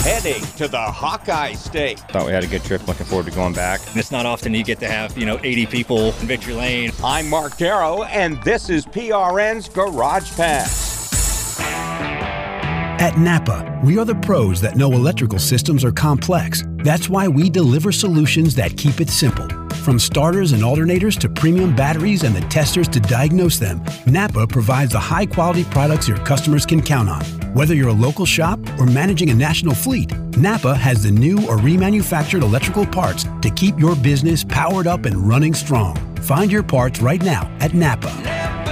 heading to the Hawkeye State. Thought we had a good trip. Looking forward to going back. It's not often you get to have, 80 people in Victory Lane. I'm Mark Darrow, and this is PRN's Garage Pass. At Napa, we are the pros that know electrical systems are complex. That's why we deliver solutions that keep it simple. From starters and alternators to premium batteries and the testers to diagnose them, Napa provides the high-quality products your customers can count on. Whether you're a local shop or managing a national fleet, Napa has the new or remanufactured electrical parts to keep your business powered up and running strong. Find your parts right now at Napa.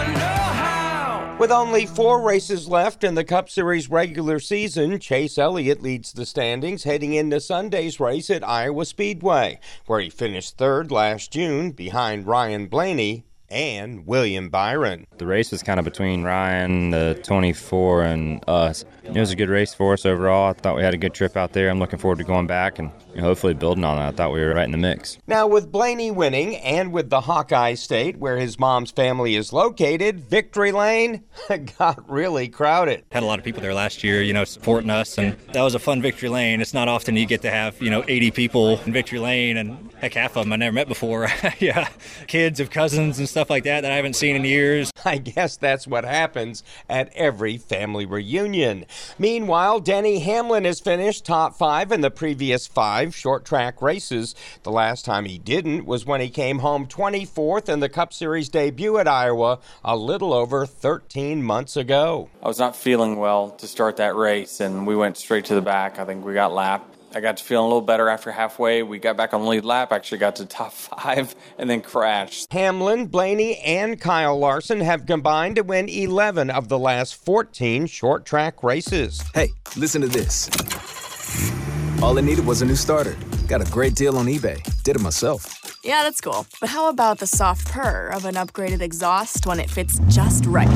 With only 4 races left in the Cup Series regular season, Chase Elliott leads the standings heading into Sunday's race at Iowa Speedway, where he finished 3rd last June behind Ryan Blaney and William Byron. The race was kind of between Ryan, the 24, and us. It was a good race for us overall. I thought we had a good trip out there. I'm looking forward to going back and hopefully building on that. I thought we were right in the mix. Now, with Blaney winning and with the Hawkeye State, where his mom's family is located, Victory Lane got really crowded. Had a lot of people there last year, supporting us, and that was a fun Victory Lane. It's not often you get to have, 80 people in Victory Lane, and heck, half of them I never met before. Yeah, kids of cousins and stuff like that I haven't seen in years. I guess that's what happens at every family reunion. Meanwhile, Denny Hamlin has finished top 5 in the previous 5 short track races. The last time he didn't was when he came home 24th in the Cup Series debut at Iowa a little over 13 months ago. I was not feeling well to start that race, and we went straight to the back. I think we got lapped. I got to feeling a little better after halfway. We got back on the lead lap, actually got to top 5, and then crashed. Hamlin, Blaney, and Kyle Larson have combined to win 11 of the last 14 short track races. Hey, listen to this. All I needed was a new starter. Got a great deal on eBay. Did it myself. Yeah, that's cool. But how about the soft purr of an upgraded exhaust when it fits just right?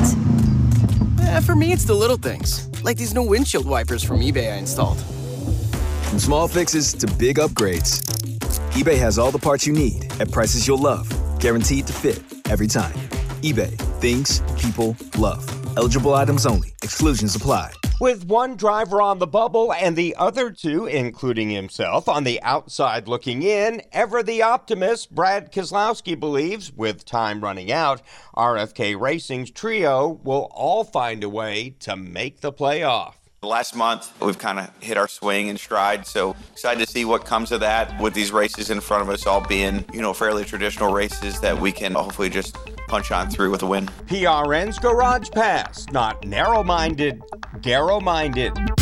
For me, it's the little things, like these new windshield wipers from eBay I installed. From small fixes to big upgrades, eBay has all the parts you need at prices you'll love. Guaranteed to fit every time. eBay. Things people love. Eligible items only. Exclusions apply. With one driver on the bubble and the other 2, including himself, on the outside looking in, ever the optimist, Brad Keselowski believes, with time running out, RFK Racing's trio will all find a way to make the playoff. Last month, we've kind of hit our swing and stride, so excited to see what comes of that with these races in front of us all being, fairly traditional races that we can hopefully just punch on through with a win. PRN's Garage Pass, not narrow-minded, Darrow-minded.